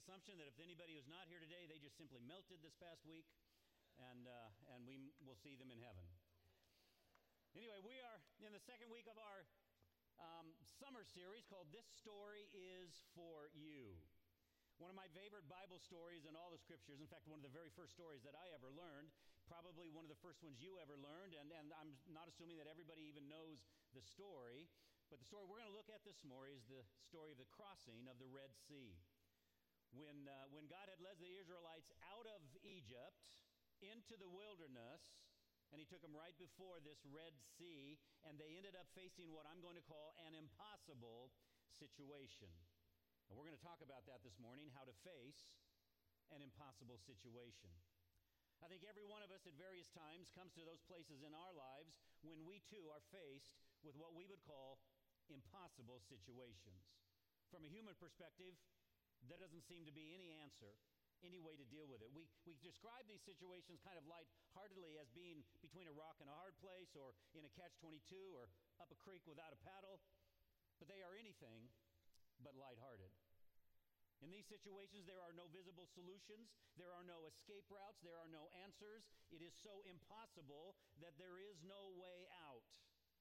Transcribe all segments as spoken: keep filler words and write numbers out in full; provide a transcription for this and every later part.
assumption that if anybody who's not here today, they just simply melted this past week, and uh, and we will see them in heaven. Anyway, we are in the second week of our um, summer series called This Story Is For You. One of my favorite Bible stories in all the scriptures, in fact, one of the very first stories that I ever learned, probably one of the first ones you ever learned, and, and I'm not assuming that everybody even knows the story, but the story we're going to look at this morning is the story of the crossing of the Red Sea. When, uh, when God had led the Israelites out of Egypt into the wilderness, and he took them right before this Red Sea, and they ended up facing what I'm going to call an impossible situation. And we're going to talk about that this morning, how to face an impossible situation. I think every one of us at various times comes to those places in our lives when we too are faced with what we would call impossible situations. From a human perspective, there doesn't seem to be any answer, any way to deal with it. We, we describe these situations kind of lightheartedly as being between a rock and a hard place, or in a catch twenty-two, or up a creek without a paddle, but they are anything but lighthearted. In these situations, there are no visible solutions, there are no escape routes, there are no answers. It is so impossible that there is no way out.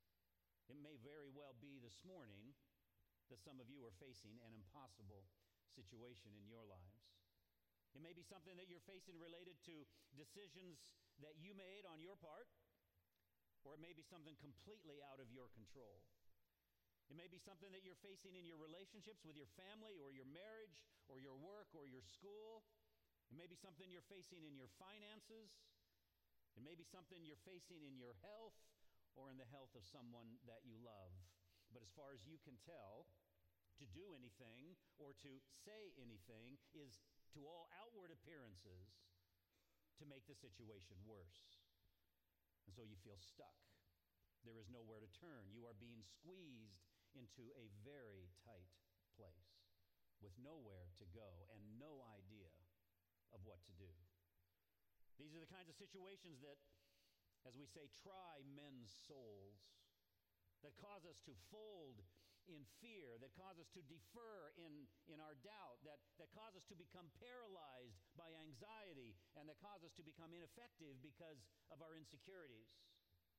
It may very well be this morning that some of you are facing an impossible situation in your lives. It may be something that you're facing related to decisions that you made on your part, or it may be something completely out of your control. It may be something that you're facing in your relationships with your family, or your marriage, or your work, or your school. It may be something you're facing in your finances. It may be something you're facing in your health, or in the health of someone that you love. But as far as you can tell, to do anything or to say anything is, to all outward appearances, to make the situation worse. And so you feel stuck. There is nowhere to turn. You are being squeezed into a very tight place with nowhere to go and no idea of what to do. These are the kinds of situations that, as we say, try men's souls, that cause us to fold in fear, that cause us to defer in, in our doubt, that, that cause us to become paralyzed by anxiety, and that cause us to become ineffective because of our insecurities.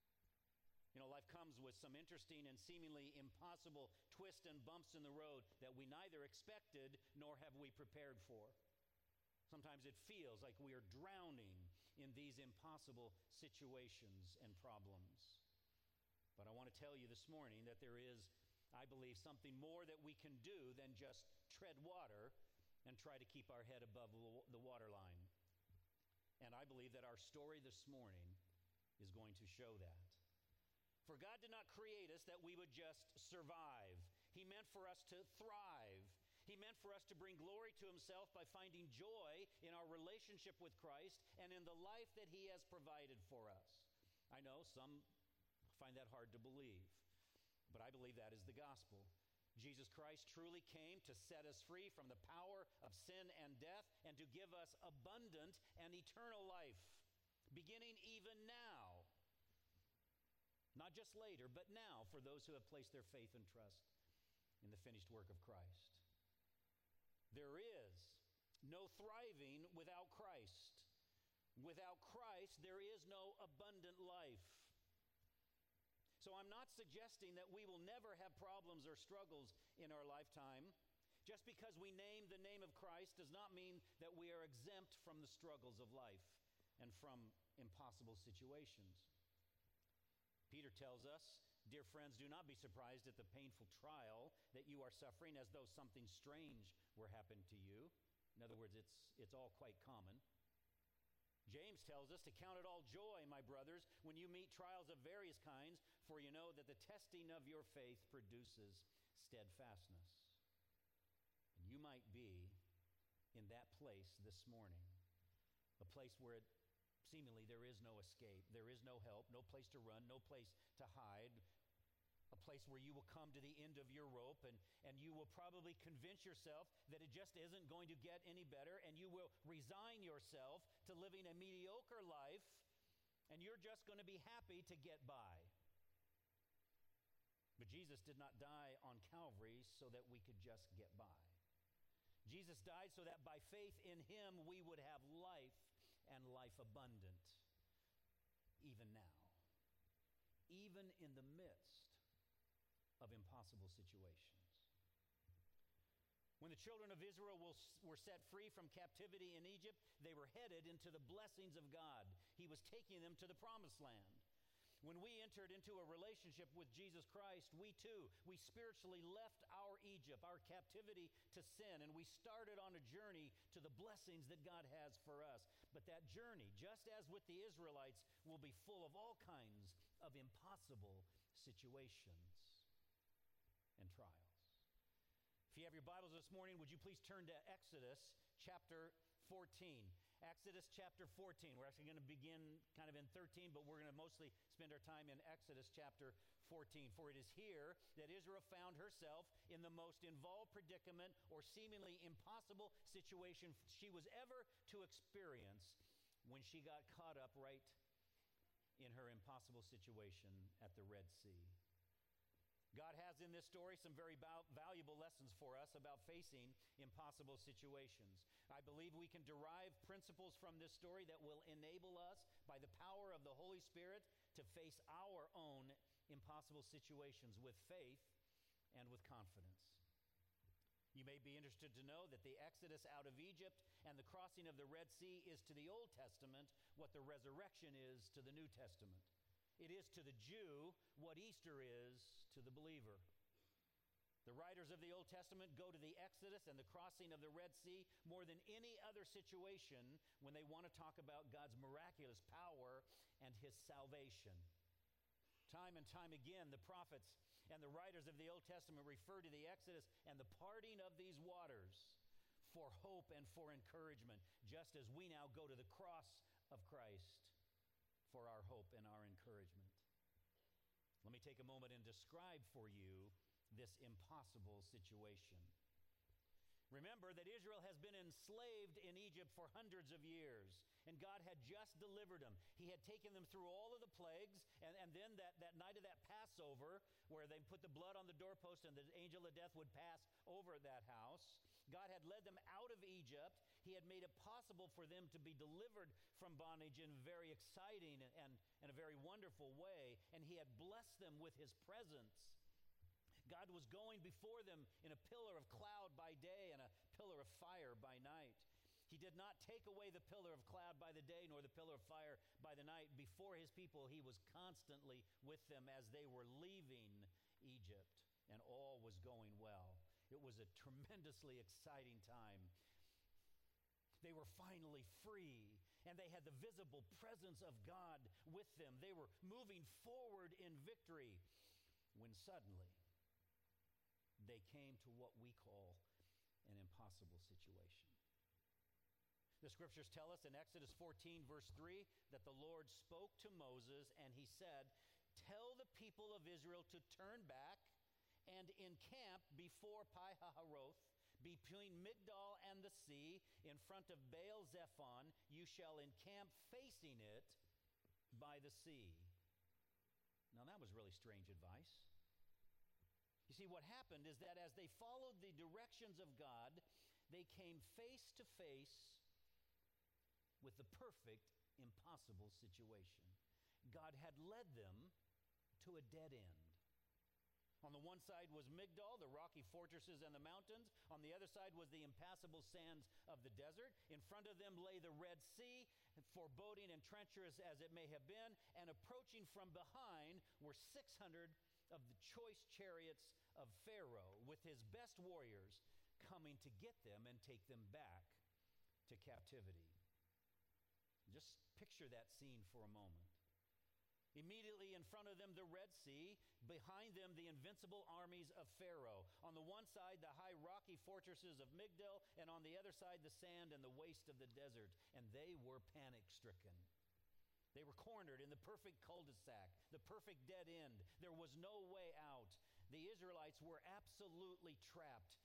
You know, life comes with some interesting and seemingly impossible twists and bumps in the road that we neither expected nor have we prepared for. Sometimes it feels like we are drowning in these impossible situations and problems. But I want to tell you this morning that there is, I believe, something more that we can do than just tread water and try to keep our head above the waterline. And I believe that our story this morning is going to show that. For God did not create us that we would just survive. He meant for us to thrive. He meant for us to bring glory to himself by finding joy in our relationship with Christ and in the life that he has provided for us. I know some find that hard to believe, but I believe that is the gospel. Jesus Christ truly came to set us free from the power of sin and death and to give us abundant and eternal life, beginning even now. Not just later, but now, for those who have placed their faith and trust in the finished work of Christ. There is no thriving without Christ. Without Christ, there is no abundant life. So I'm not suggesting that we will never have problems or struggles in our lifetime. Just because we name the name of Christ does not mean that we are exempt from the struggles of life and from impossible situations. Peter tells us, dear friends, do not be surprised at the painful trial that you are suffering as though something strange were happening to you. In other words, it's, it's all quite common. James tells us to count it all joy, my brothers, when you meet trials of various kinds, for you know that the testing of your faith produces steadfastness. And you might be in that place this morning, a place where it seemingly there is no escape, there is no help, no place to run, no place to hide, a place where you will come to the end of your rope and, and you will probably convince yourself that it just isn't going to get any better, and you will resign yourself to living a mediocre life, and you're just going to be happy to get by. But Jesus did not die on Calvary so that we could just get by. Jesus died so that by faith in him we would have life and life abundant, even now, even in the midst of impossible situations. When the children of Israel were set free from captivity in Egypt, they were headed into the blessings of God. He was taking them to the promised land. When we entered into a relationship with Jesus Christ, we too, we spiritually left our Egypt, our captivity to sin, and we started on a journey to the blessings that God has for us. But that journey, just as with the Israelites, will be full of all kinds of impossible situations and trials. If you have your Bibles this morning, would you please turn to Exodus chapter fourteen. Exodus chapter fourteen. We're actually going to begin kind of in thirteen, but we're going to mostly spend our time in Exodus chapter fourteen. For it is here that Israel found herself in the most involved predicament or seemingly impossible situation she was ever to experience when she got caught up right in her impossible situation at the Red Sea. God has in this story some very valuable lessons for us about facing impossible situations. I believe we can derive principles from this story that will enable us, by the power of the Holy Spirit, to face our own impossible situations with faith and with confidence. You may be interested to know that the Exodus out of Egypt and the crossing of the Red Sea is to the Old Testament what the resurrection is to the New Testament. It is to the Jew what Easter is to the believer. The writers of the Old Testament go to the Exodus and the crossing of the Red Sea more than any other situation when they want to talk about God's miraculous power and his salvation. Time and time again, the prophets and the writers of the Old Testament refer to the Exodus and the parting of these waters for hope and for encouragement, just as we now go to the cross of Christ for our hope and our encouragement. Let me take a moment and describe for you this impossible situation. Remember that Israel has been enslaved in Egypt for hundreds of years, and God had just delivered them. He had taken them through all of the plagues, and, and then that, that night of that Passover, where they put the blood on the doorpost and the angel of death would pass over that house, God had led them out of Egypt. He had made it possible for them to be delivered from bondage in a very exciting and, and, and a very wonderful way, and he had blessed them with his presence. God was going before them in a pillar of cloud by day and a pillar of fire by night. He did not take away the pillar of cloud by the day nor the pillar of fire by the night. Before his people, he was constantly with them as they were leaving Egypt, and all was going well. It was a tremendously exciting time. They were finally free, and they had the visible presence of God with them. They were moving forward in victory when suddenly they came to what we call an impossible situation. The scriptures tell us in Exodus fourteen, verse three, that the Lord spoke to Moses and he said, "Tell the people of Israel to turn back and encamp before Pi-hahiroth, between Migdol and the sea, in front of Baal Zephon. You shall encamp facing it by the sea." Now that was really strange advice. You see, what happened is that as they followed the directions of God, they came face to face with the perfect impossible situation. God had led them to a dead end. On the one side was Migdol, the rocky fortresses and the mountains. On the other side was the impassable sands of the desert. In front of them lay the Red Sea, foreboding and treacherous as it may have been. And approaching from behind were six hundred of the choice chariots of Pharaoh with his best warriors coming to get them and take them back to captivity. Just picture that scene for a moment. Immediately in front of them, the Red Sea. Behind them, the invincible armies of Pharaoh. On the one side, the high rocky fortresses of Migdol, and on the other side, the sand and the waste of the desert. And they were panic-stricken. They were cornered in the perfect cul-de-sac, the perfect dead end. There was no way out. The Israelites were absolutely trapped.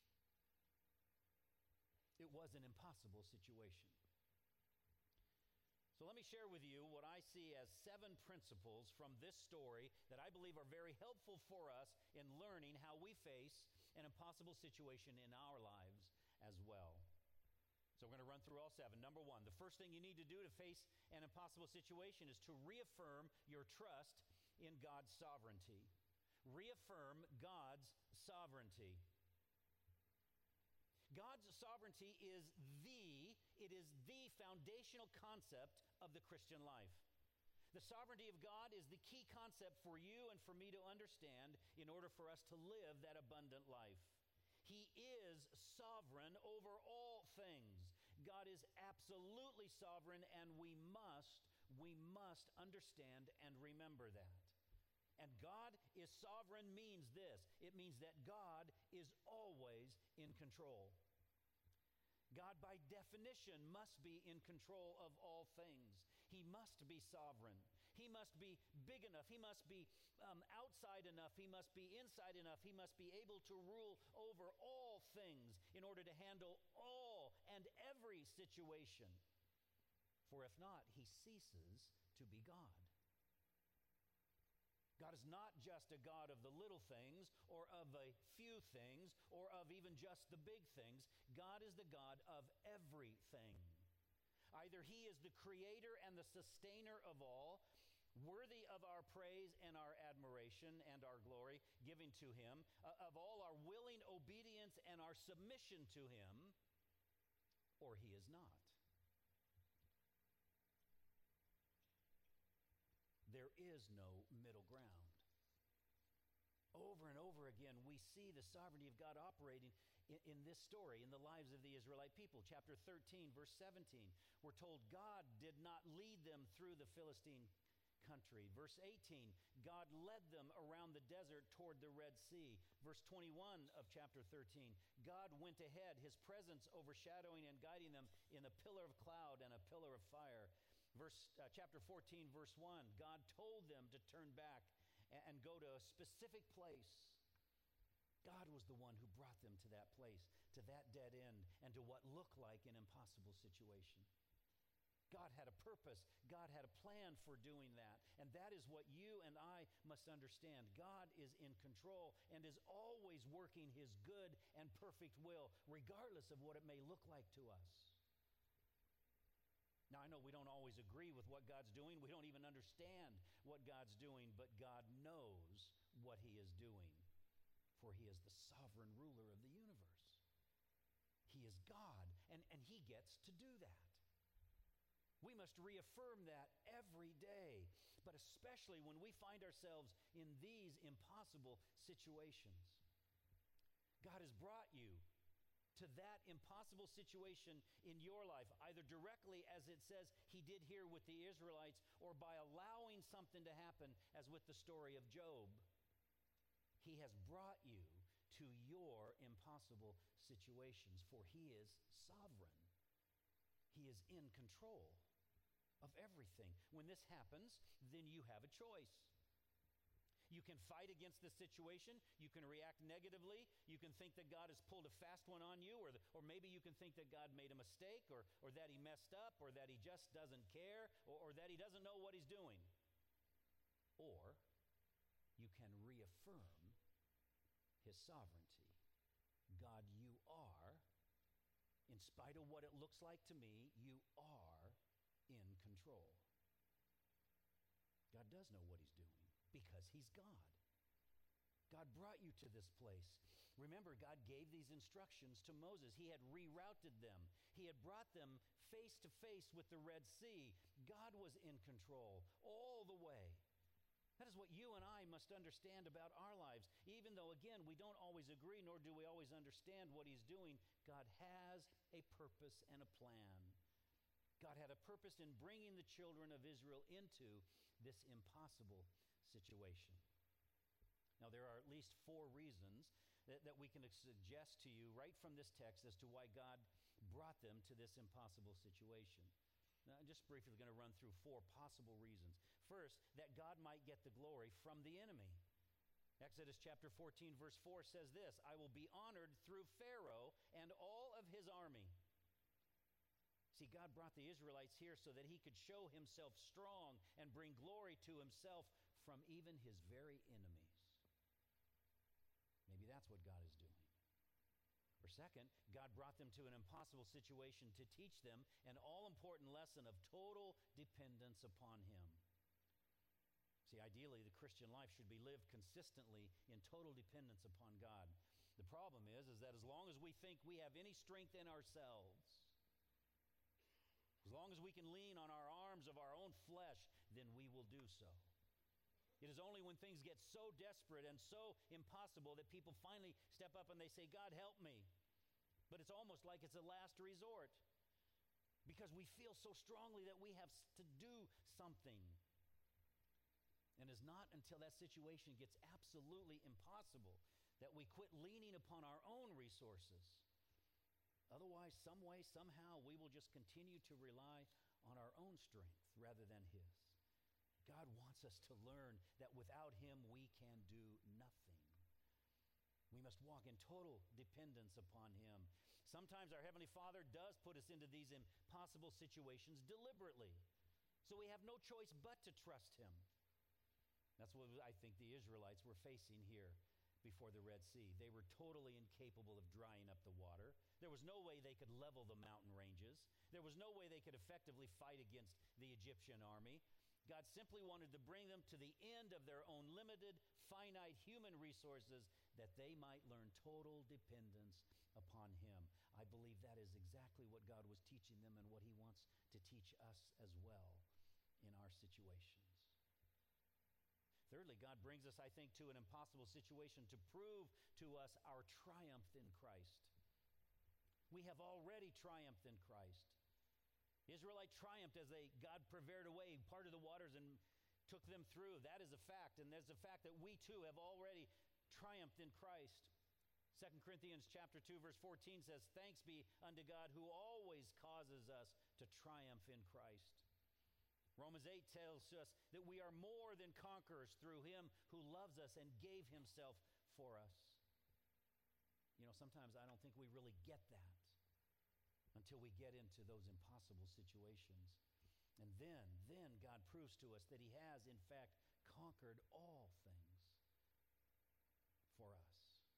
It was an impossible situation. So let me share with you what I see as seven principles from this story that I believe are very helpful for us in learning how we face an impossible situation in our lives as well. So we're going to run through all seven. Number one, the first thing you need to do to face an impossible situation is to reaffirm your trust in God's sovereignty. Reaffirm God's sovereignty. God's sovereignty is the, it is the foundational concept of the Christian life. The sovereignty of God is the key concept for you and for me to understand in order for us to live that abundant life. He is sovereign over all things. God is absolutely sovereign, and we must, we must understand and remember that. And God is sovereign means this. It means that God is always in control. God, by definition, must be in control of all things. He must be sovereign. He must be big enough. He must be um, outside enough. He must be inside enough. He must be able to rule over all things in order to handle all and every situation. For if not, he ceases to be God. God is not just a God of the little things or of a few things or of even just the big things. God is the God of everything. Either he is the creator and the sustainer of all, worthy of our praise and our admiration and our glory giving to him, uh, of all our willing obedience and our submission to him, or he is not. There is no middle ground. Over and over again, we see the sovereignty of God operating in, in this story, in the lives of the Israelite people. Chapter thirteen, verse seventeen, we're told God did not lead them through the Philistine country. Verse eighteen, God led them around the desert toward the Red Sea. Verse twenty-one of chapter thirteen, God went ahead, his presence overshadowing and guiding them in a pillar of cloud and a pillar of fire. Verse uh, chapter fourteen, verse one, God told them to turn back and, and go to a specific place. God was the one who brought them to that place, to that dead end, and to what looked like an impossible situation. God had a purpose. God had a plan for doing that. And that is what you and I must understand. God is in control and is always working his good and perfect will, regardless of what it may look like to us. Now, I know we don't always agree with what God's doing. We don't even understand what God's doing, but God knows what he is doing, for he is the sovereign ruler of the universe. He is God, and, and he gets to do that. We must reaffirm that every day, but especially when we find ourselves in these impossible situations. God has brought you to that impossible situation in your life, either directly, as it says he did here with the Israelites, or by allowing something to happen, as with the story of Job. He has brought you to your impossible situations, for he is sovereign. He is in control of everything. When this happens, then you have a choice. You can fight against the situation. You can react negatively. You can think that God has pulled a fast one on you, or, the, or maybe you can think that God made a mistake, or, or that he messed up, or that he just doesn't care, or, or that he doesn't know what he's doing. Or you can reaffirm his sovereignty. God, you are, in spite of what it looks like to me, you are in control. God does know what he's doing, because he's God. God brought you to this place. Remember, God gave these instructions to Moses. He had rerouted them. He had brought them face to face with the Red Sea. God was in control all the way. That is what you and I must understand about our lives. Even though, again, we don't always agree, nor do we always understand what he's doing, God has a purpose and a plan. God had a purpose in bringing the children of Israel into this impossible situation. Now, there are at least four reasons that, that we can suggest to you right from this text as to why God brought them to this impossible situation. Now, I'm just briefly going to run through four possible reasons. First, that God might get the glory from the enemy. Exodus chapter fourteen, verse four says this, I will be honored through Pharaoh and all of his army. See, God brought the Israelites here so that he could show himself strong and bring glory to himself from even his very enemies. Maybe that's what God is doing. Or second, God brought them to an impossible situation to teach them an all-important lesson of total dependence upon Him. See, ideally, the Christian life should be lived consistently in total dependence upon God. The problem is, is that as long as we think we have any strength in ourselves, as long as we can lean on our arms of our own flesh, then we will do so. It is only when things get so desperate and so impossible that people finally step up and they say, God, help me. But it's almost like it's a last resort because we feel so strongly that we have to do something. And it's not until that situation gets absolutely impossible that we quit leaning upon our own resources. Otherwise, some way, somehow, we will just continue to rely on our own strength rather than His. God wants us to learn that without Him, we can do nothing. We must walk in total dependence upon Him. Sometimes our Heavenly Father does put us into these impossible situations deliberately, so we have no choice but to trust Him. That's what I think the Israelites were facing here before the Red Sea. They were totally incapable of drying up the water. There was no way they could level the mountain ranges. There was no way they could effectively fight against the Egyptian army. God simply wanted to bring them to the end of their own limited, finite human resources that they might learn total dependence upon Him. I believe that is exactly what God was teaching them and what He wants to teach us as well in our situations. Thirdly, God brings us, I think, to an impossible situation to prove to us our triumph in Christ. We have already triumphed in Christ. Israelite triumphed as they God prepared a way, parted the waters and took them through. That is a fact, and there's a fact that we too have already triumphed in Christ. Second Corinthians chapter two verse fourteen says, "Thanks be unto God who always causes us to triumph in Christ." Romans eight tells us that we are more than conquerors through Him who loves us and gave Himself for us. You know, sometimes I don't think we really get that until we get into those impossible situations. And then, then God proves to us that He has, in fact, conquered all things for us.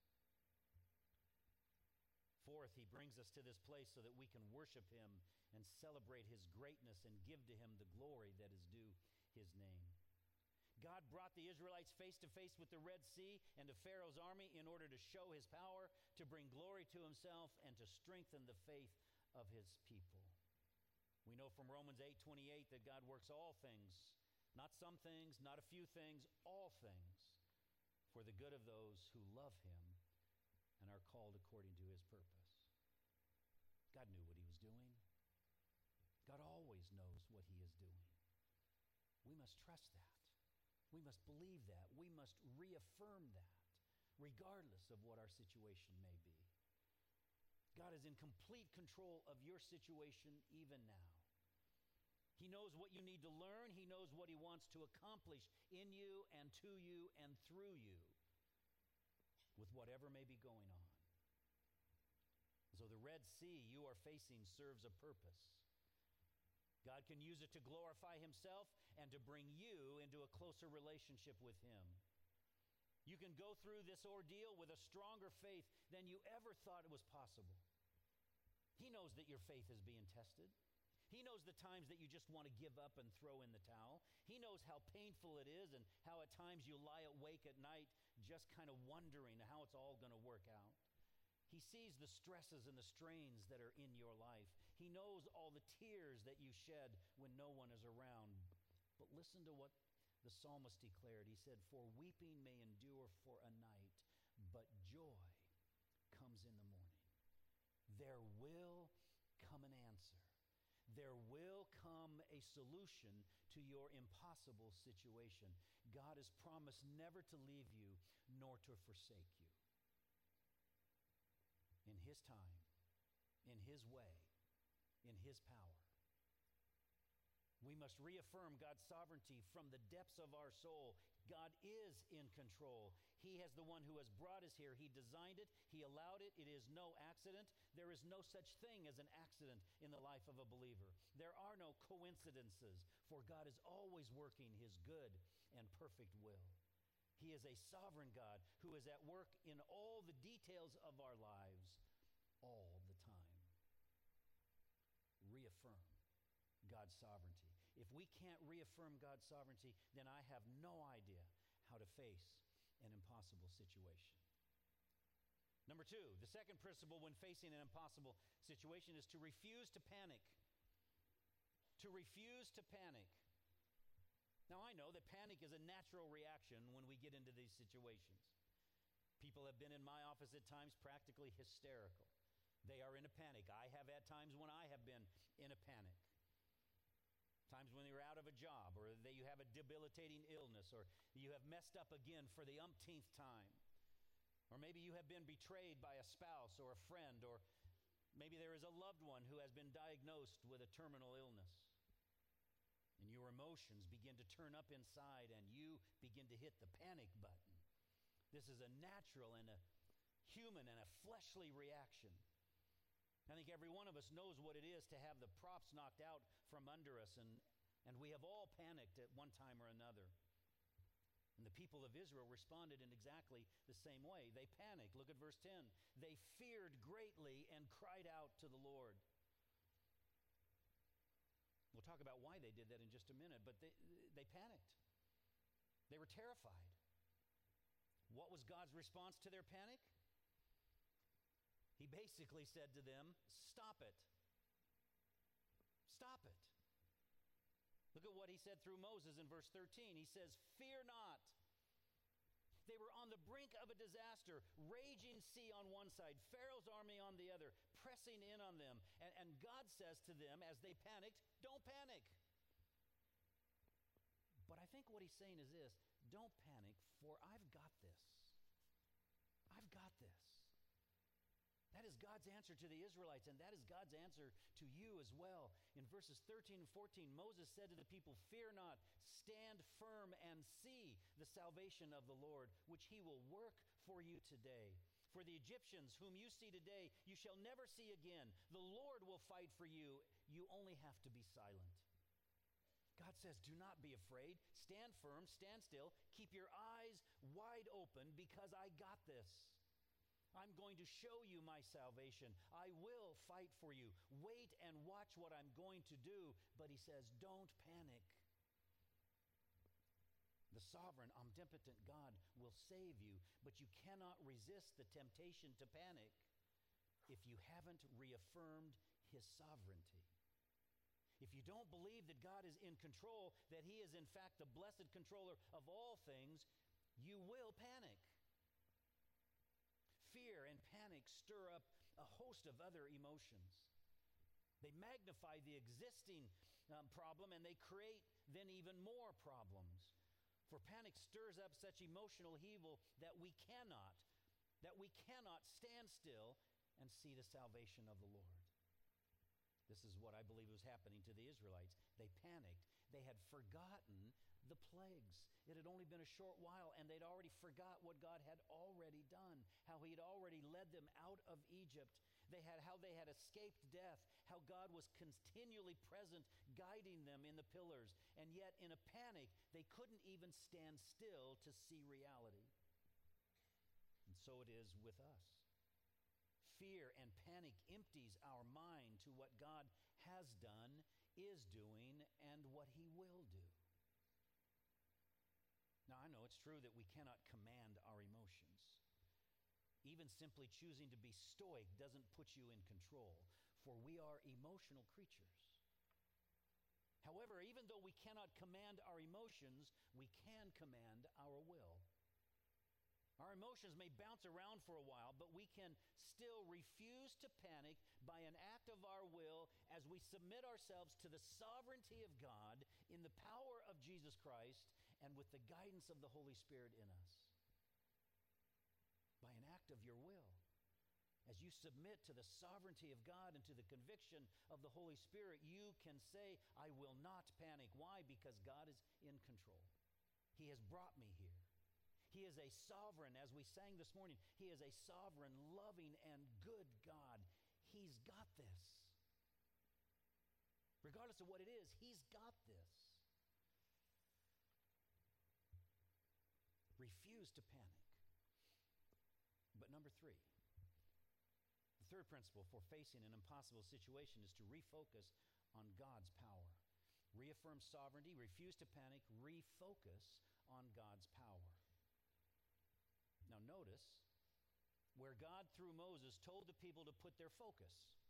Fourth, He brings us to this place so that we can worship Him and celebrate His greatness and give to Him the glory that is due His name. God brought the Israelites face to face with the Red Sea and to Pharaoh's army in order to show His power, to bring glory to Himself, and to strengthen the faith of His people. We know from Romans eight twenty-eight that God works all things, not some things, not a few things, all things, for the good of those who love Him and are called according to His purpose. God knew what He was doing. God always knows what He is doing. We must trust that. We must believe that. We must reaffirm that, regardless of what our situation may be. God is in complete control of your situation even now. He knows what you need to learn. He knows what He wants to accomplish in you and to you and through you with whatever may be going on. So the Red Sea you are facing serves a purpose. God can use it to glorify Himself and to bring you into a closer relationship with Him. You can go through this ordeal with a stronger faith than you ever thought it was possible. He knows that your faith is being tested. He knows the times that you just want to give up and throw in the towel. He knows how painful it is and how at times you lie awake at night just kind of wondering how it's all going to work out. He sees the stresses and the strains that are in your life. He knows all the tears that you shed when no one is around. But listen to what the psalmist declared. He said, "For weeping may endure for a night, but joy comes in the morning." There will come an answer. There will come a solution to your impossible situation. God has promised never to leave you nor to forsake you. In His time, in His way, in His power. We must reaffirm God's sovereignty from the depths of our soul. God is in control. He is the one who has brought us here. He designed it. He allowed it. It is no accident. There is no such thing as an accident in the life of a believer. There are no coincidences, for God is always working His good and perfect will. He is a sovereign God who is at work in all the details of our lives all the time. Reaffirm God's sovereignty. If we can't reaffirm God's sovereignty, then I have no idea how to face an impossible situation. Number two, the second principle when facing an impossible situation is to refuse to panic. To refuse to panic. Now, I know that panic is a natural reaction when we get into these situations. People have been in my office at times practically hysterical. They are in a panic. I have had times when I have been in a panic. Times when you're out of a job, or that you have a debilitating illness, or you have messed up again for the umpteenth time. Or maybe you have been betrayed by a spouse or a friend, or maybe there is a loved one who has been diagnosed with a terminal illness. And your emotions begin to turn up inside, and you begin to hit the panic button. This is a natural and a human and a fleshly reaction. I think every one of us knows what it is to have the props knocked out from under us, and, and we have all panicked at one time or another. And the people of Israel responded in exactly the same way. They panicked. Look at verse ten. They feared greatly and cried out to the Lord. We'll talk about why they did that in just a minute, but they, they panicked. They were terrified. What was God's response to their panic? He basically said to them, stop it. Stop it. Look at what he said through Moses in verse thirteen. He says, fear not. They were on the brink of a disaster, raging sea on one side, Pharaoh's army on the other, pressing in on them. And, and God says to them as they panicked, don't panic. But I think what he's saying is this, don't panic, for I've got this. I've got this. That is God's answer to the Israelites, and that is God's answer to you as well. In verses thirteen and fourteen, Moses said to the people, fear not, stand firm and see the salvation of the Lord, which he will work for you today. For the Egyptians whom you see today, you shall never see again. The Lord will fight for you. You only have to be silent. God says, do not be afraid. Stand firm, stand still. Keep your eyes wide open, because I got this. I'm going to show you my salvation. I will fight for you. Wait and watch what I'm going to do. But he says, don't panic. The sovereign, omnipotent God will save you, but you cannot resist the temptation to panic if you haven't reaffirmed his sovereignty. If you don't believe that God is in control, that he is in fact the blessed controller of all things, you will panic. Fear and panic stir up a host of other emotions. They magnify the existing um, problem, and they create then even more problems. For panic stirs up such emotional upheaval that we cannot, that we cannot stand still and see the salvation of the Lord. This is what I believe was happening to the Israelites. They panicked. They had forgotten the plagues. It had only been a short while, and they'd already forgot what God had already done, how he had already led them out of Egypt. They had how they had escaped death, how God was continually present, guiding them in the pillars. And yet, in a panic, they couldn't even stand still to see reality. And so it is with us. Fear and panic empties our mind to what God has done, is doing, and what he will do. Now, I know it's true that we cannot command our emotions. Even simply choosing to be stoic doesn't put you in control, for we are emotional creatures. However, even though we cannot command our emotions, we can command our will. Our emotions may bounce around for a while, but we can still refuse to panic by an act of our will as we submit ourselves to the sovereignty of God in the power of Jesus Christ and with the guidance of the Holy Spirit in us. By an act of your will. As you submit to the sovereignty of God and to the conviction of the Holy Spirit, you can say, I will not panic. Why? Because God is in control. He has brought me here. He is a sovereign, as we sang this morning, he is a sovereign, loving, and good God. He's got this. Regardless of what it is, he's got this. Refuse to panic. But number three, the third principle for facing an impossible situation is to refocus on God's power. Reaffirm sovereignty, refuse to panic, refocus on God's power. Now notice where God, through Moses, told the people to put their focus.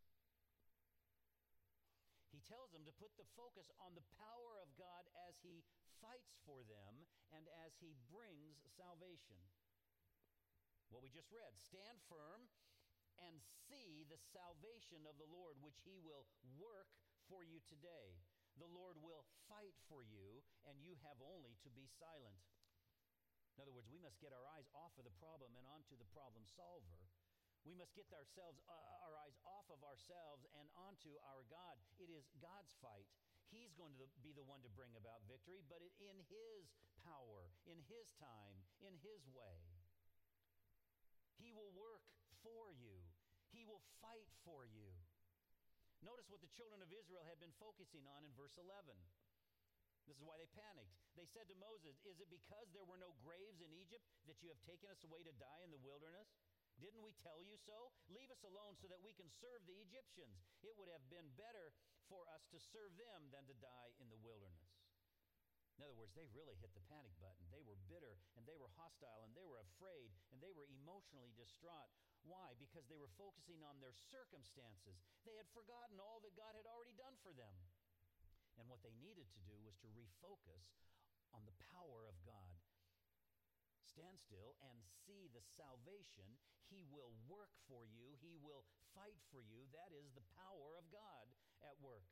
He tells them to put the focus on the power of God as he fights for them and as he brings salvation. What we just read, stand firm and see the salvation of the Lord, which he will work for you today. The Lord will fight for you, and you have only to be silent. In other words, we must get our eyes off of the problem and onto the problem solver. We must get ourselves, uh, our eyes off of ourselves and onto our God. It is God's fight. He's going to be the one to bring about victory, but it, in his power, in his time, in his way. He will work for you. He will fight for you. Notice what the children of Israel had been focusing on in verse eleven. This is why they panicked. They said to Moses, "Is it because there were no graves in Egypt that you have taken us away to die in the wilderness? Didn't we tell you so? Leave us alone so that we can serve the Egyptians. It would have been better for us to serve them than to die in the wilderness." In other words, they really hit the panic button. They were bitter, and they were hostile, and they were afraid, and they were emotionally distraught. Why? Because they were focusing on their circumstances. They had forgotten all that God had already done for them. And what they needed to do was to refocus on the power of God. Stand still and see the salvation. He will work for you. He will fight for you. That is the power of God at work.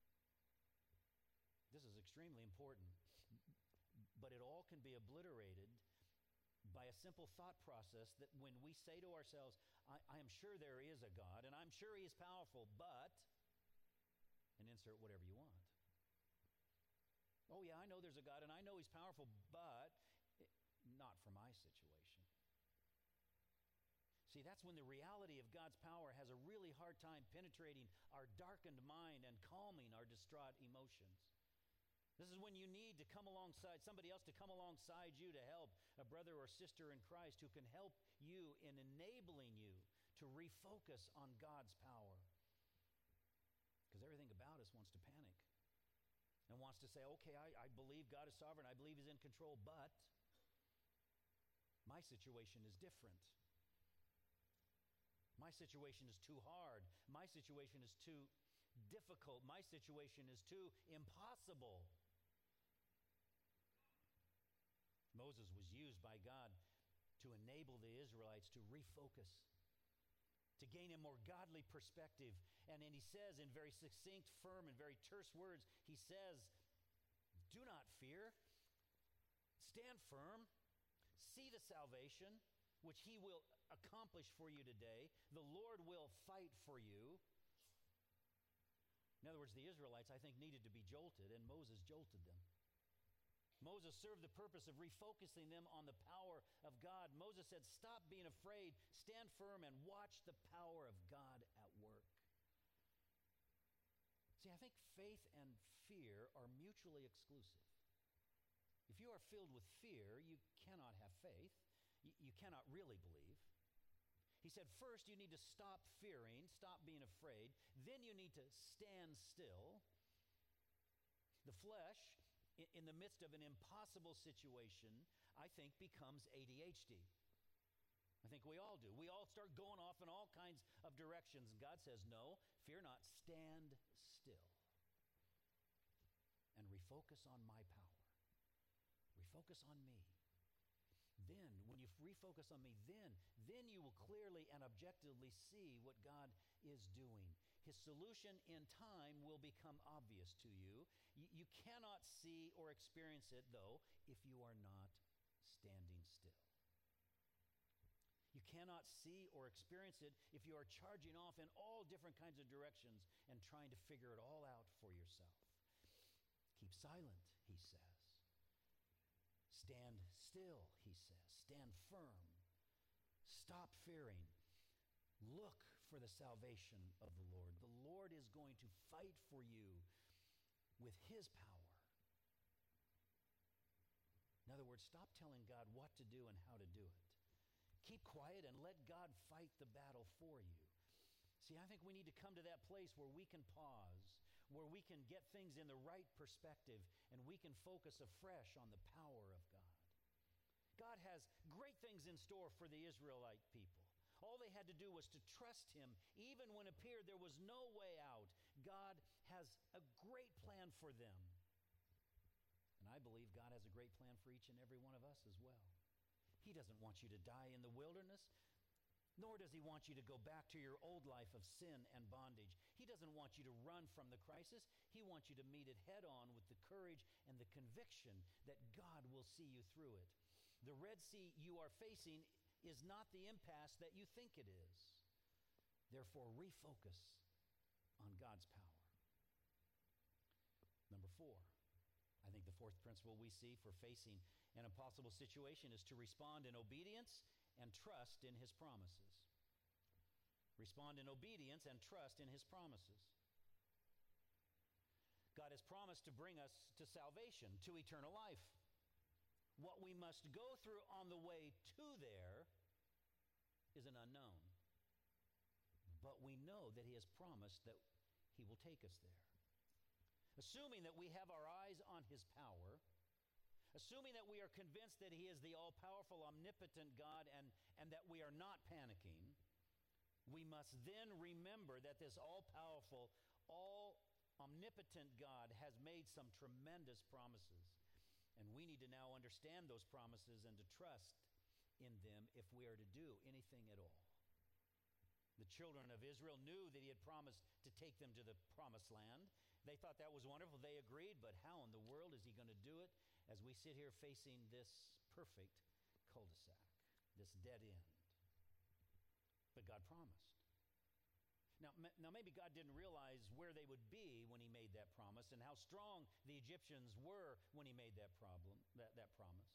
This is extremely important, but it all can be obliterated by a simple thought process that when we say to ourselves, I, I am sure there is a God, and I'm sure he is powerful, but, and insert whatever you want. Oh yeah, I know there's a God, and I know he's powerful, but it, not for my situation. See, that's when the reality of God's power has a really hard time penetrating our darkened mind and calming our distraught emotions. This is when you need to come alongside, somebody else to come alongside you to help, a brother or sister in Christ who can help you in enabling you to refocus on God's power. Because everything about us wants to panic and wants to say, okay, I, I believe God is sovereign, I believe he's in control, but my situation is different. My situation is too hard. My situation is too difficult. My situation is too impossible. Moses was used by God to enable the Israelites to refocus, to gain a more godly perspective. And then he says in very succinct, firm, and very terse words, he says, do not fear. Stand firm. See the salvation which he will accomplish for you today. The Lord will fight for you. In other words, the Israelites, I think, needed to be jolted, and Moses jolted them. Moses served the purpose of refocusing them on the power of God. Moses said, stop being afraid, stand firm, and watch the power of God at work. See, I think faith and fear are mutually exclusive. If you are filled with fear, you cannot have faith. You, you cannot really believe. He said, first, you need to stop fearing, stop being afraid. Then you need to stand still. The flesh, in the midst of an impossible situation, I think becomes A D H D. I think we all do. We all start going off in all kinds of directions. And God says, no, fear not, stand still. And refocus on my power. Refocus on me. Then, when you refocus on me, then, then you will clearly and objectively see what God is doing. His solution in time will become obvious to you. You, you cannot see or experience it, though, if you are not standing still. You cannot see or experience it if you are charging off in all different kinds of directions and trying to figure it all out for yourself. Keep silent, he says. Stand still, he says. Stand firm. Stop fearing. Look for the salvation of the Lord. The Lord is going to fight for you with his power. In other words, stop telling God what to do and how to do it. Keep quiet and let God fight the battle for you. See, I think we need to come to that place where we can pause, where we can get things in the right perspective, and we can focus afresh on the power of God. God has great things in store for the Israelite people. All they had to do was to trust him, even when it appeared there was no way out. God has a great plan for them. And I believe God has a great plan for each and every one of us as well. He doesn't want you to die in the wilderness, nor does he want you to go back to your old life of sin and bondage. He doesn't want you to run from the crisis. He wants you to meet it head on with the courage and the conviction that God will see you through it. The Red Sea you are facing is not the impasse that you think it is. Therefore, refocus on God's power. Number four, I think the fourth principle we see for facing an impossible situation is to respond in obedience and trust in his promises. Respond in obedience and trust in his promises. God has promised to bring us to salvation, to eternal life. What we must go through on the way to there is an unknown. But we know that he has promised that he will take us there. Assuming that we have our eyes on his power, assuming that we are convinced that he is the all-powerful, omnipotent God and, and that we are not panicking, we must then remember that this all-powerful, all-omnipotent God has made some tremendous promises. And we need to now understand those promises and to trust in them if we are to do anything at all. The children of Israel knew that he had promised to take them to the promised land. They thought that was wonderful. They agreed, but how in the world is he going to do it as we sit here facing this perfect cul-de-sac, this dead end? But God promised. Now, now maybe God didn't realize where they would be when he made that promise and how strong the Egyptians were when he made that problem, that, that promise.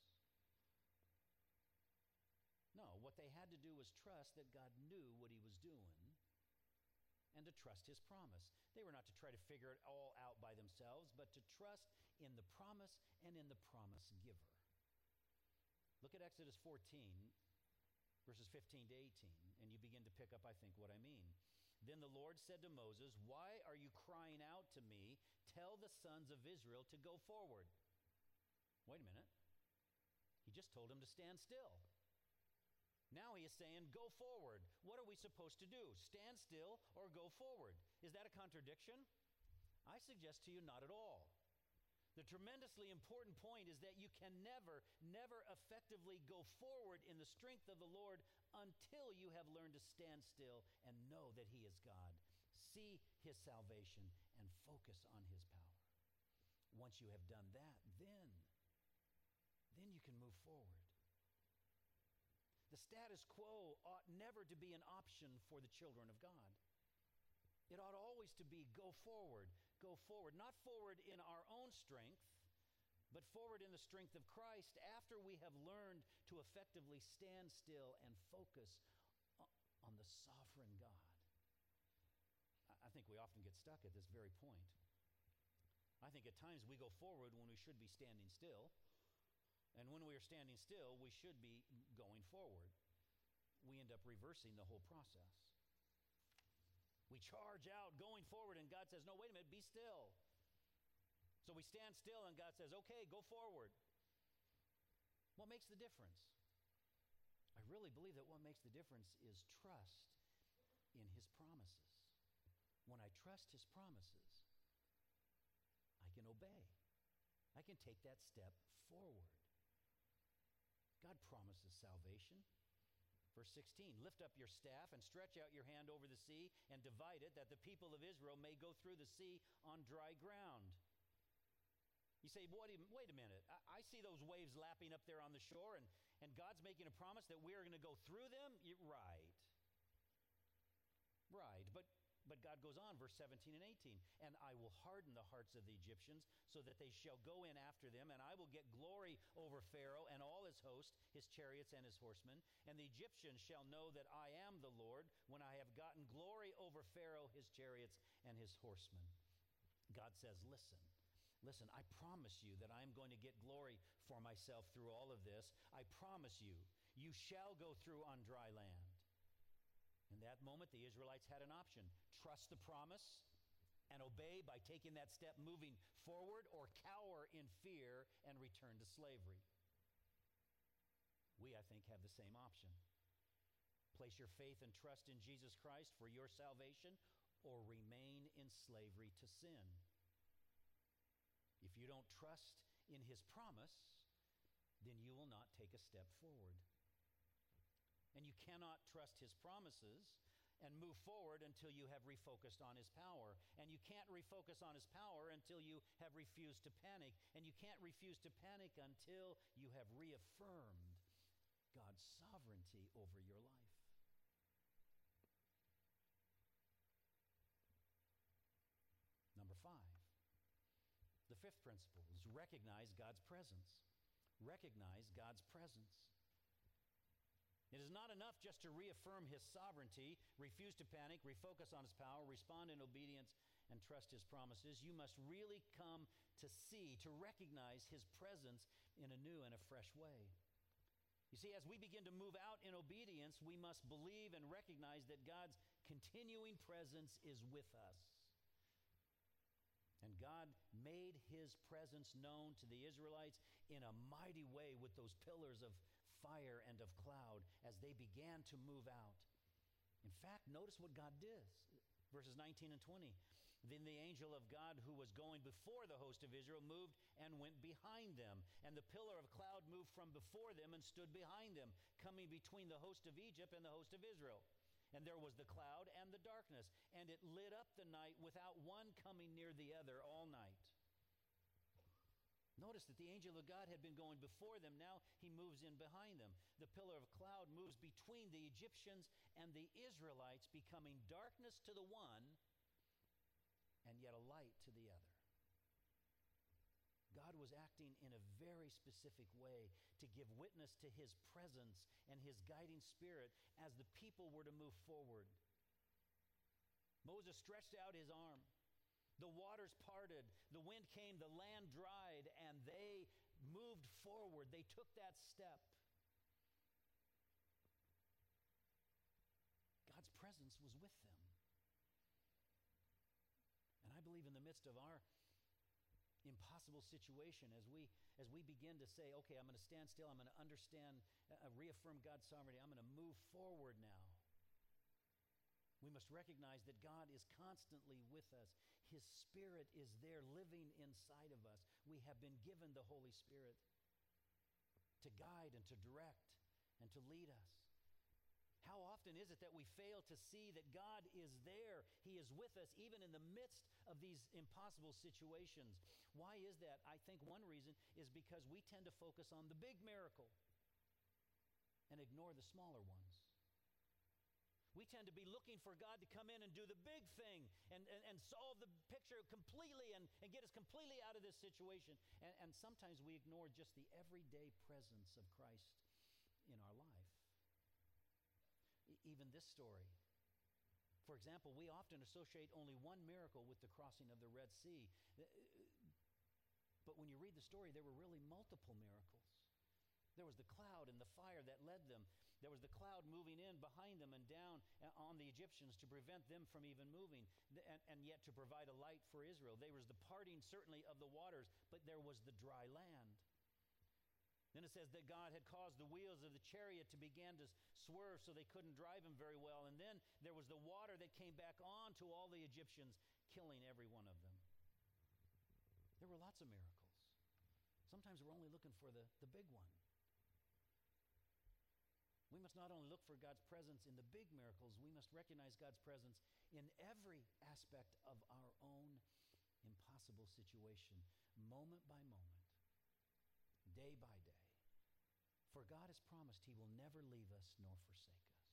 No, what they had to do was trust that God knew what he was doing and to trust his promise. They were not to try to figure it all out by themselves, but to trust in the promise and in the promise giver. Look at Exodus fourteen, verses fifteen to eighteen, and you begin to pick up, I think, what I mean. Then the Lord said to Moses, "Why are you crying out to me? Tell the sons of Israel to go forward." Wait a minute. He just told them to stand still. Now he is saying, go forward. What are we supposed to do? Stand still or go forward? Is that a contradiction? I suggest to you not at all. The tremendously important point is that you can never, never effectively go forward in the strength of the Lord until you have learned to stand still and know that he is God. See his salvation and focus on his power. Once you have done that, then, then you can move forward. The status quo ought never to be an option for the children of God. It ought always to be go forward, go forward, not forward in our own strength, but forward in the strength of Christ after we have learned to effectively stand still and focus on the sovereign God. I think we often get stuck at this very point. I think at times we go forward when we should be standing still. And when we are standing still, we should be going forward. We end up reversing the whole process. We charge out, going forward, and God says, no, wait a minute, be still. So we stand still, and God says, okay, go forward. What makes the difference? I really believe that what makes the difference is trust in his promises. When I trust his promises, I can obey. I can take that step forward. God promises salvation. Verse sixteen, lift up your staff and stretch out your hand over the sea and divide it, that the people of Israel may go through the sea on dry ground. You say, wait, wait a minute. I, I see those waves lapping up there on the shore, and, and God's making a promise that we're going to go through them? You, right. Right. But But God goes on, verse seventeen and eighteen, and I will harden the hearts of the Egyptians so that they shall go in after them, and I will get glory over Pharaoh and all his host, his chariots and his horsemen. And the Egyptians shall know that I am the Lord when I have gotten glory over Pharaoh, his chariots, and his horsemen. God says, listen, listen, I promise you that I'm going to get glory for myself through all of this. I promise you, you shall go through on dry land. In that moment, the Israelites had an option: trust the promise and obey by taking that step moving forward, or cower in fear and return to slavery. We, I think, have the same option. Place your faith and trust in Jesus Christ for your salvation, or remain in slavery to sin. If you don't trust in his promise, then you will not take a step forward. And you cannot trust his promises and move forward until you have refocused on his power. And you can't refocus on his power until you have refused to panic. And you can't refuse to panic until you have reaffirmed God's sovereignty over your life. Number five, the fifth principle is recognize God's presence. Recognize God's presence. It is not enough just to reaffirm his sovereignty, refuse to panic, refocus on his power, respond in obedience, and trust his promises. You must really come to see, to recognize his presence in a new and a fresh way. You see, as we begin to move out in obedience, we must believe and recognize that God's continuing presence is with us. And God made his presence known to the Israelites in a mighty way with those pillars of fire and of cloud as they began to move out. In fact, notice what God did. Verses nineteen and twenty. Then the angel of God who was going before the host of Israel moved and went behind them. And the pillar of cloud moved from before them and stood behind them, coming between the host of Egypt and the host of Israel. And there was the cloud and the darkness, and it lit up the night without one coming near the other all night. Notice that the angel of God had been going before them. Now he moves in behind them. The pillar of cloud moves between the Egyptians and the Israelites, becoming darkness to the one and yet a light to the other. God was acting in a very specific way to give witness to his presence and his guiding spirit as the people were to move forward. Moses stretched out his arm. The waters parted, the wind came, the land dried, and they moved forward. They took that step. God's presence was with them. And I believe in the midst of our impossible situation, as we as we begin to say, okay, I'm going to stand still, I'm going to understand, uh, reaffirm God's sovereignty, I'm going to move forward now. We must recognize that God is constantly with us. His Spirit is there living inside of us. We have been given the Holy Spirit to guide and to direct and to lead us. How often is it that we fail to see that God is there? He is with us even in the midst of these impossible situations. Why is that? I think one reason is because we tend to focus on the big miracle and ignore the smaller ones. We tend to be looking for God to come in and do the big thing and, and, and solve the picture completely and, and get us completely out of this situation. And, and sometimes we ignore just the everyday presence of Christ in our life. E- even this story. For example, we often associate only one miracle with the crossing of the Red Sea. But when you read the story, there were really multiple miracles. There was the cloud and the fire that led them. There was the cloud moving in behind them and down on the Egyptians to prevent them from even moving, and, and yet to provide a light for Israel. There was the parting, certainly, of the waters, but there was the dry land. Then it says that God had caused the wheels of the chariot to begin to swerve so they couldn't drive them very well. And then there was the water that came back on to all the Egyptians, killing every one of them. There were lots of miracles. Sometimes we're only looking for the, the big one. We must not only look for God's presence in the big miracles, we must recognize God's presence in every aspect of our own impossible situation, moment by moment, day by day. For God has promised he will never leave us nor forsake us.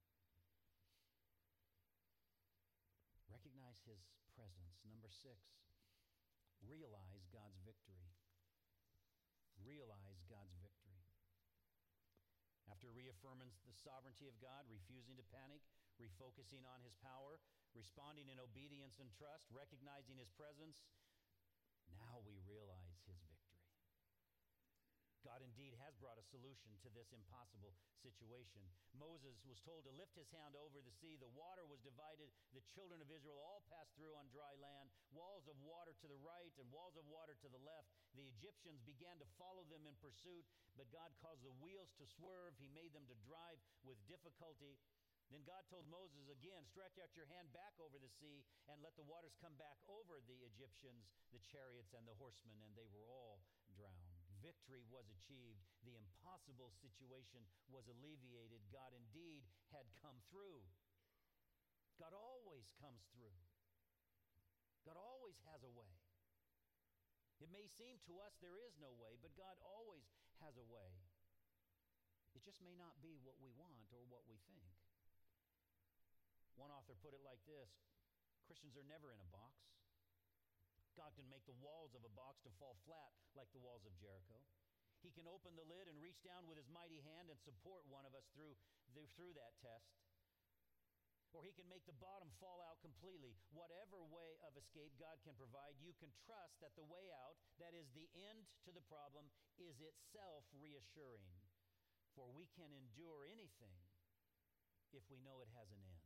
Recognize his presence. Number six, realize God's victory. Realize God's victory. After reaffirming the sovereignty of God, refusing to panic, refocusing on his power, responding in obedience and trust, recognizing his presence, now we realize his victory. God indeed has brought a solution to this impossible situation. Moses was told to lift his hand over the sea. The water was divided. The children of Israel all passed through on dry land, walls of water to the right and walls of water to the left. The Egyptians began to follow them in pursuit, but God caused the wheels to swerve. He made them to drive with difficulty. Then God told Moses again, stretch out your hand back over the sea and let the waters come back over the Egyptians, the chariots, and the horsemen, and they were all drowned. Victory was achieved. The impossible situation was alleviated. God indeed had come through. God always comes through. God always has a way. It may seem to us there is no way, but God always has a way. It just may not be what we want or what we think. One author put it like this: Christians are never in a box. God can make the walls of a box to fall flat like the walls of Jericho. He can open the lid and reach down with his mighty hand and support one of us through, the, through that test. Or he can make the bottom fall out completely. Whatever way of escape God can provide, you can trust that the way out, that is the end to the problem, is itself reassuring. For we can endure anything if we know it has an end.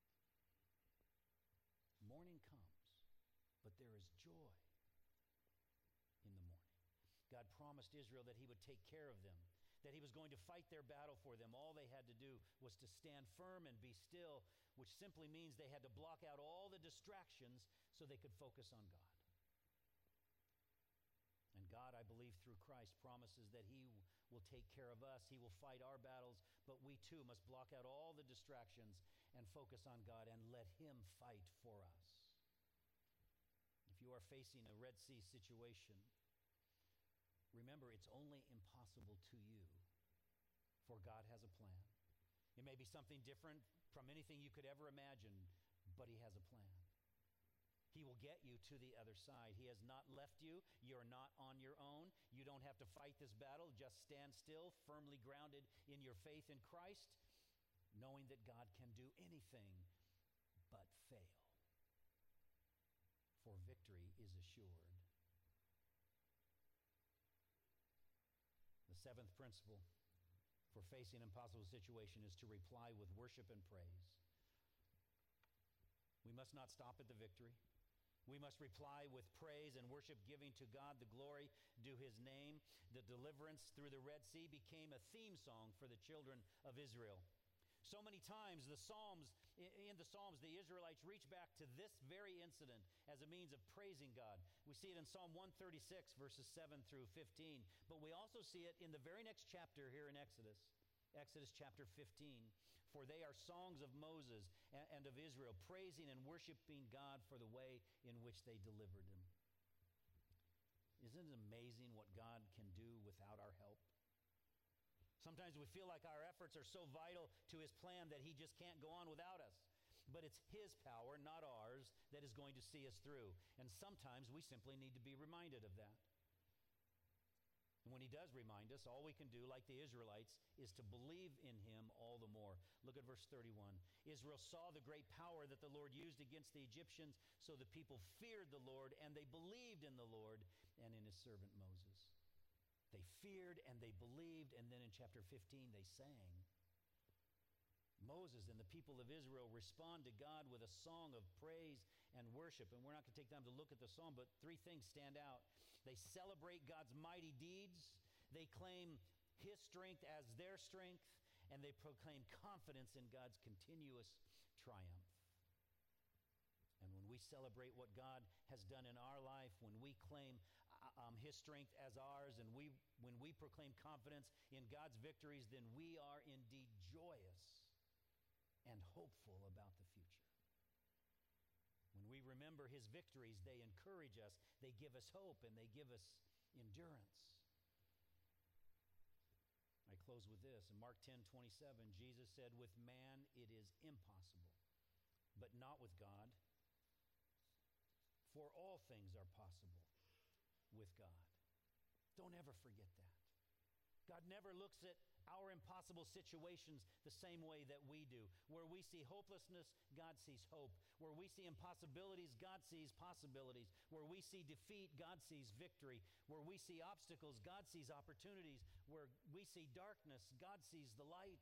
Morning comes, but there is joy in the morning. God promised Israel that he would take care of them, that he was going to fight their battle for them. All they had to do was to stand firm and be still, which simply means they had to block out all the distractions so they could focus on God. And God, I believe through Christ, promises that he will take care of us. He will fight our battles, but we too must block out all the distractions and focus on God and let him fight for us. If you are facing a Red Sea situation, remember it's only impossible to you, for God has a plan. It may be something different from anything you could ever imagine, but he has a plan. He will get you to the other side. He has not left you. You're not on your own. You don't have to fight this battle. Just stand still, firmly grounded in your faith in Christ, knowing that God can do anything but fail. For victory is assured. The seventh principle for facing an impossible situation is to reply with worship and praise. We must not stop at the victory. We must reply with praise and worship, giving to God the glory due his name. The deliverance through the Red Sea became a theme song for the children of Israel. So many times the Psalms, in the Psalms, the Israelites reach back to this very incident as a means of praising God. We see it in Psalm one thirty-six, verses seven through fifteen. But we also see it in the very next chapter here in Exodus, Exodus chapter fifteen. For they are songs of Moses and of Israel, praising and worshiping God for the way in which they delivered him. Isn't it amazing what God can do without our help? Sometimes we feel like our efforts are so vital to his plan that he just can't go on without us. But it's his power, not ours, that is going to see us through. And sometimes we simply need to be reminded of that. And when he does remind us, all we can do, like the Israelites, is to believe in him all the more. Look at verse thirty-one. Israel saw the great power that the Lord used against the Egyptians, so the people feared the Lord, and they believed in the Lord and in his servant Moses. They feared and they believed, and then in chapter fifteen they sang. Moses and the people of Israel respond to God with a song of praise and worship. And we're not going to take time to look at the psalm, but three things stand out. They celebrate God's mighty deeds, they claim his strength as their strength, and they proclaim confidence in God's continuous triumph. And when we celebrate what God has done in our life, when we claim um, his strength as ours, and we when we proclaim confidence in God's victories, then we are indeed joyous and hopeful about the future. When we remember his victories, they encourage us, they give us hope, and they give us endurance. I close with this. In Mark ten twenty-seven, Jesus said, with man it is impossible, but not with God. For all things are possible with God. Don't ever forget that. God never looks at our impossible situations the same way that we do. Where we see hopelessness, God sees hope. Where we see impossibilities, God sees possibilities. Where we see defeat, God sees victory. Where we see obstacles, God sees opportunities. Where we see darkness, God sees the light.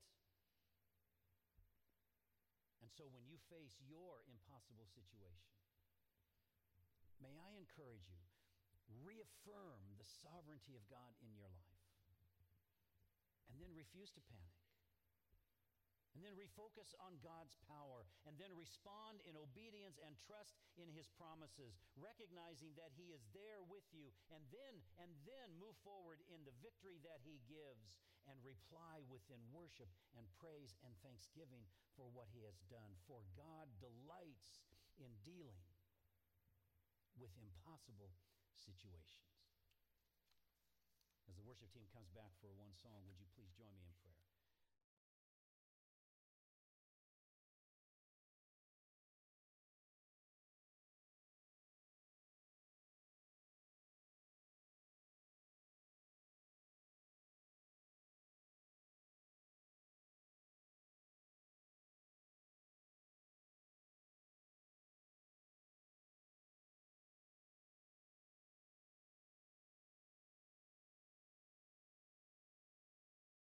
And so when you face your impossible situation, may I encourage you, reaffirm the sovereignty of God in your life. And then refuse to panic. And then refocus on God's power. And then respond in obedience and trust in His promises, recognizing that He is there with you. And then, and then move forward in the victory that He gives and reply within worship and praise and thanksgiving for what He has done. For God delights in dealing with impossible situations. As the worship team comes back for one song, would you please join me in prayer?